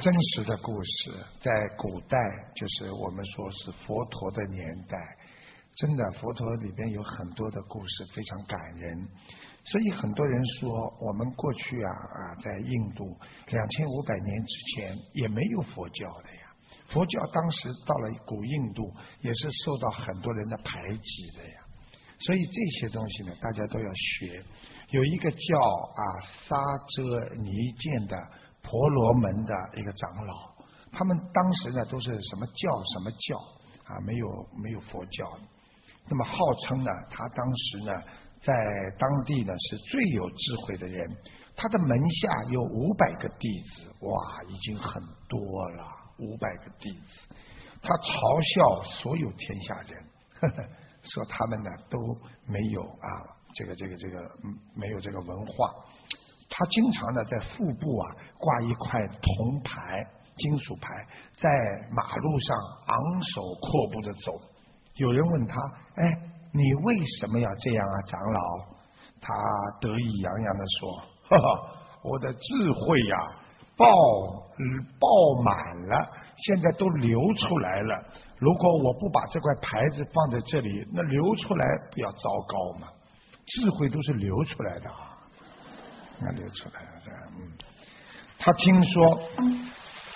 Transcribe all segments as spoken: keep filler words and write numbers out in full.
真实的故事，在古代就是我们说是佛陀的年代，真的佛陀里边有很多的故事非常感人，所以很多人说我们过去啊啊在印度两千五百年之前也没有佛教的呀，佛教当时到了古印度也是受到很多人的排挤的呀，所以这些东西呢大家都要学。有一个叫啊沙遮尼见的婆罗门的一个长老，他们当时呢都是什么教什么教啊，没有没有佛教。那么号称呢，他当时呢在当地呢是最有智慧的人，他的门下有五百个弟子，哇，已经很多了，五百个弟子。他嘲笑所有天下人，呵呵，说他们呢都没有啊，这个这个这个没有这个文化。他经常呢在腹部啊挂一块铜牌、金属牌，在马路上昂首阔步的走。有人问他：“哎，你为什么要这样啊，长老？”他得意洋洋的说：“哈哈，我的智慧呀、啊，爆爆满了，现在都流出来了。如果我不把这块牌子放在这里，那流出来比较糟糕嘛。智慧都是流出来的啊。”那流出来了，嗯，他听说，嗯，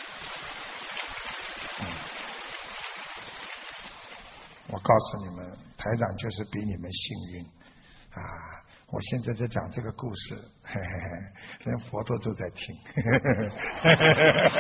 我告诉你们，台长就是比你们幸运啊！我现在在讲这个故事，嘿嘿嘿，连佛陀都在听，嘿嘿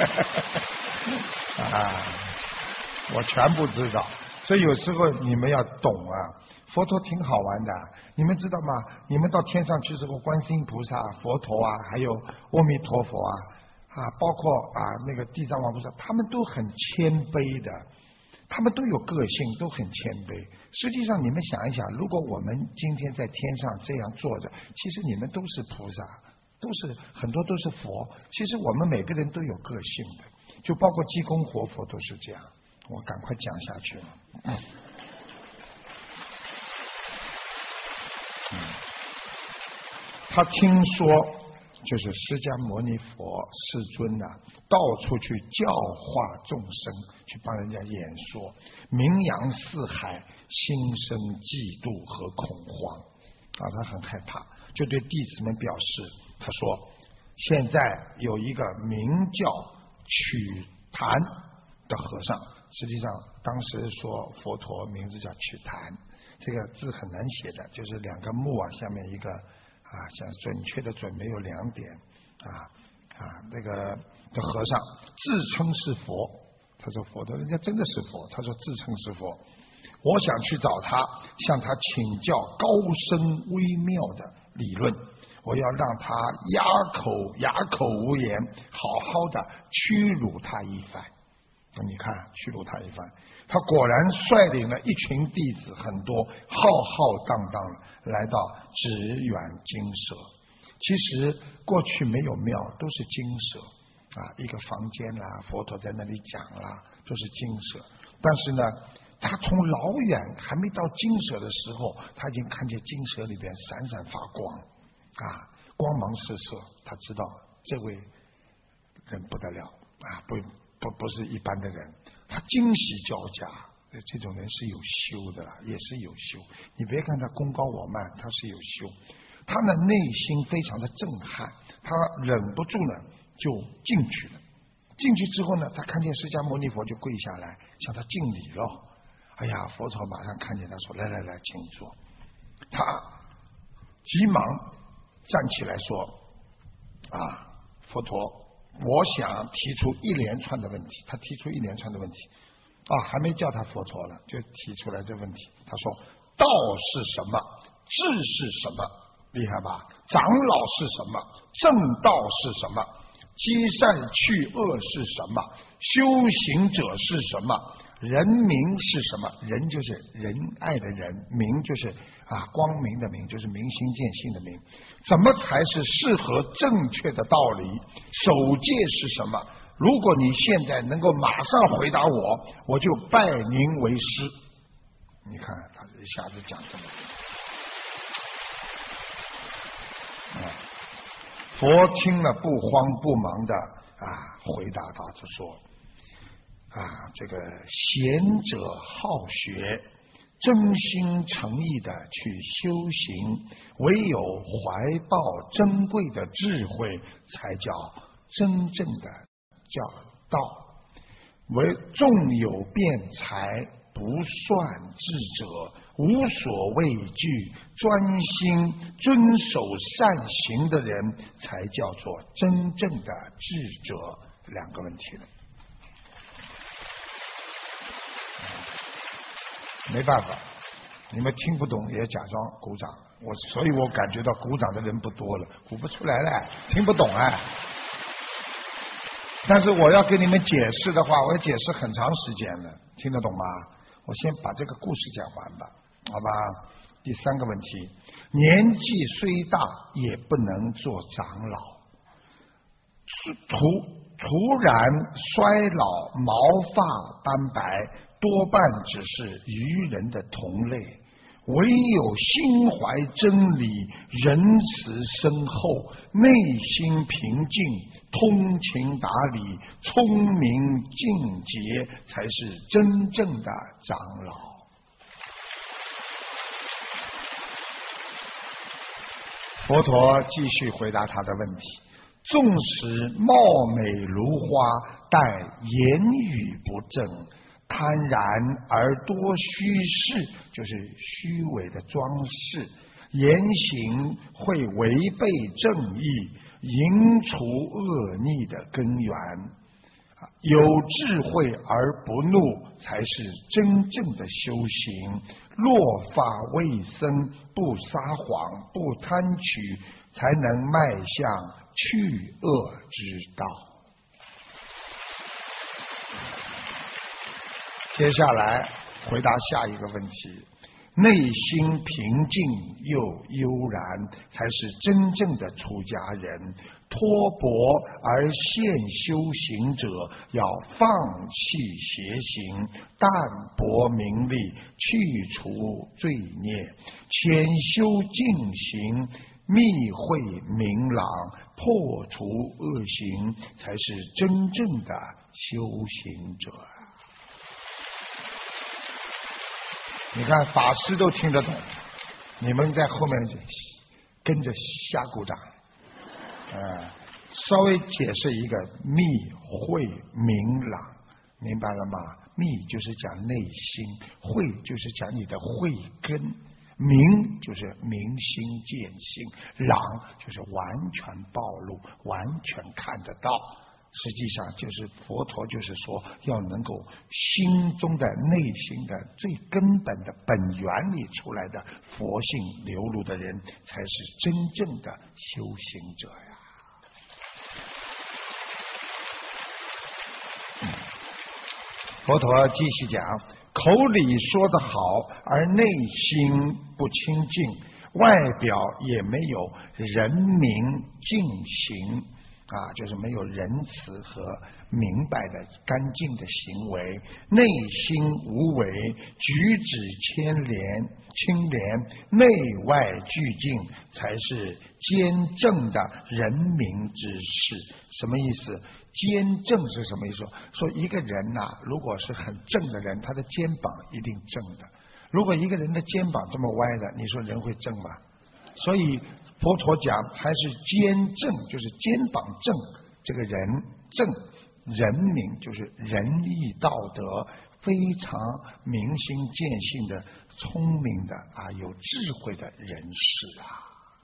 嘿啊，我全部知道。所以有时候你们要懂啊，佛陀挺好玩的，你们知道吗？你们到天上去之后，观世音菩萨、佛陀啊，还有阿弥陀佛啊，啊，包括啊那个地藏王菩萨，他们都很谦卑的，他们都有个性，都很谦卑。实际上，你们想一想，如果我们今天在天上这样坐着，其实你们都是菩萨，都是很多都是佛。其实我们每个人都有个性的，就包括济公活佛都是这样。我赶快讲下去了。嗯嗯、他听说就是释迦牟尼佛世尊呐、啊，到处去教化众生，去帮人家演说，名扬四海，心生嫉妒和恐慌啊，他很害怕，就对弟子们表示，他说：现在有一个名叫曲檀的和尚。实际上当时说佛陀名字叫曲檀，这个字很难写的，就是两个木啊，下面一个啊，像准确的准没有两点啊啊，那个的和尚自称是佛，他说佛陀人家真的是佛，他说自称是佛，我想去找他，向他请教高深微妙的理论，我要让他哑口哑口无言，好好的屈辱他一番。你看，屈辱他一番，他果然率领了一群弟子很多，浩浩荡荡来到只远精舍。其实过去没有庙，都是精舍啊，一个房间啦，佛陀在那里讲啦，都是精舍。但是呢，他从老远还没到精舍的时候，他已经看见精舍里边闪闪发光啊，光芒四射。他知道这位人不得了啊，不。不不是一般的人，他惊喜交加，这种人是有修的，也是有修。你别看他功高我慢，他是有修，他的内心非常的震撼，他忍不住呢就进去了。进去之后呢，他看见释迦牟尼佛就跪下来向他敬礼了。哎呀，佛陀马上看见他说：“来来来，请坐。”他急忙站起来说：“啊，佛陀。”我想提出一连串的问题，他提出一连串的问题，啊，还没叫他佛陀了，就提出来这问题。他说：“道是什么？智是什么？厉害吧？长老是什么？正道是什么？积善去恶是什么？修行者是什么？人民是什么？人就是仁爱的人，明就是啊光明的明，就是明心见性的明。怎么才是适合正确的道理？守戒是什么？如果你现在能够马上回答我，我就拜您为师。”你看他一下子讲这么多，佛听了不慌不忙的啊，回答他就说啊，这个贤者好学，真心诚意的去修行，唯有怀抱珍贵的智慧，才叫真正的叫道。为纵有辩才，不算智者，无所畏惧，专心遵守善行的人，才叫做真正的智者。两个问题了，没办法，你们听不懂也假装鼓掌，我所以我感觉到鼓掌的人不多了，鼓不出来了，听不懂哎。但是我要给你们解释的话，我要解释很长时间了，听得懂吗？我先把这个故事讲完吧，好吧？第三个问题，年纪虽大，也不能做长老。突突然衰老，毛发斑白，多半只是愚人的同类。唯有心怀真理，仁慈深厚，内心平静，通情达理，聪明尽洁，才是真正的长老。佛陀继续回答他的问题，纵使貌美如花，但言语不正，贪然而多虚饰，就是虚伪的装饰，言行会违背正义，引除恶逆的根源。有智慧而不怒，才是真正的修行。落发为僧，不撒谎，不贪取，才能迈向去恶之道。接下来回答下一个问题，内心平静又悠然，才是真正的出家人。脱薄而现修行者，要放弃邪行，淡泊名利，去除罪孽，潜修净行，密会明朗，破除恶行，才是真正的修行者。你看法师都听得懂，你们在后面跟着瞎鼓掌。啊，稍微解释一个密慧明朗，明白了吗？密就是讲内心，慧就是讲你的慧根，明就是明心见性，朗就是完全暴露，完全看得到。实际上就是佛陀就是说，要能够心中的内心的最根本的本源里出来的佛性流露的人，才是真正的修行者呀。佛陀继续讲，口里说得好，而内心不清净，外表也没有人明净行啊，就是没有仁慈和明白的干净的行为，内心无为，举止牵连清廉，内外俱净，才是坚正的人民之士。什么意思？坚正是什么意思？说一个人呐、啊，如果是很正的人，他的肩膀一定正的。如果一个人的肩膀这么歪的，你说人会正吗？所以佛陀讲才是坚正，就是肩膀正，这个人正，人民就是仁义道德非常明心见性的聪明的啊，有智慧的人士啊。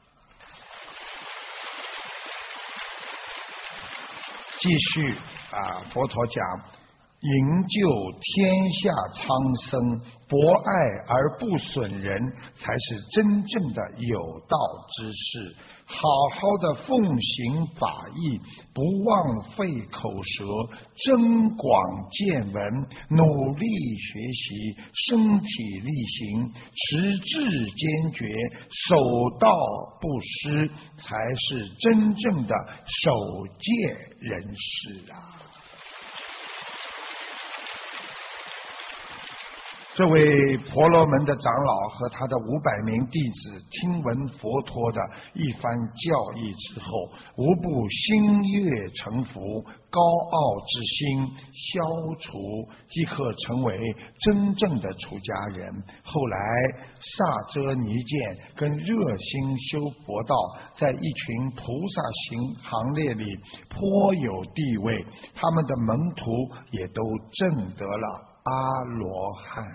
继续啊，佛陀讲，营救天下苍生，博爱而不损人，才是真正的有道之士。好好的奉行法义，不枉费口舌，增广见闻，努力学习，身体力行，持志坚决，守道不失，才是真正的守戒人士啊。 这位婆罗门的长老和他的五百名弟子听闻佛陀的一番教义之后，无不心悦诚服，高傲之心消除，即可成为真正的出家人。后来萨遮尼见跟热心修佛道，在一群菩萨行行列里颇有地位，他们的门徒也都证得了阿罗汉。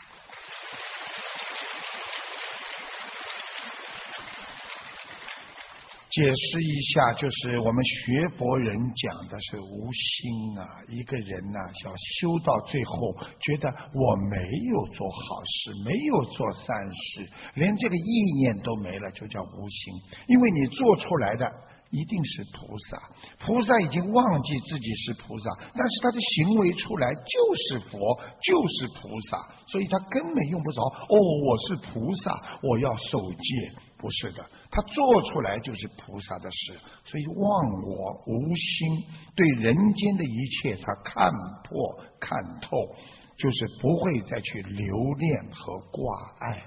解释一下，就是我们学佛人讲的是无心啊，一个人呐、啊，要修到最后，觉得我没有做好事，没有做善事，连这个意念都没了，就叫无心。因为你做出来的一定是菩萨，菩萨已经忘记自己是菩萨，但是他的行为出来就是佛，就是菩萨，所以他根本用不着哦，我是菩萨，我要受戒，不是的，他做出来就是菩萨的事，所以忘我无心，对人间的一切他看破看透，就是不会再去留恋和挂碍。